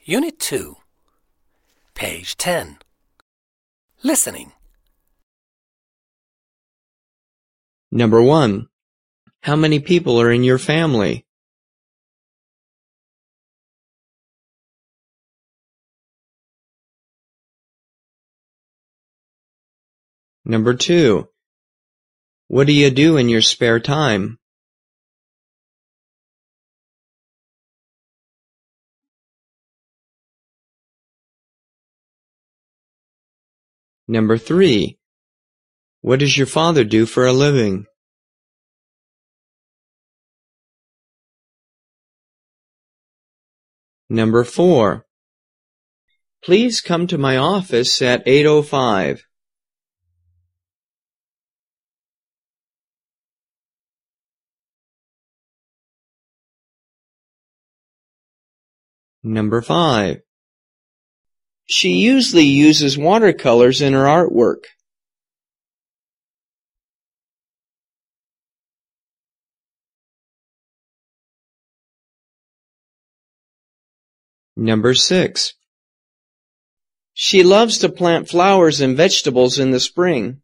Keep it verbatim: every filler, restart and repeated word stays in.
Unit two, page ten. Listening. Number one. How many people are in your family? Number two. What do you do in your spare time? Number three. What does your father do for a living? Number four. Please come to my office at eight oh five. Number five. She usually uses watercolors in her artwork. Number six. She loves to plant flowers and vegetables in the spring.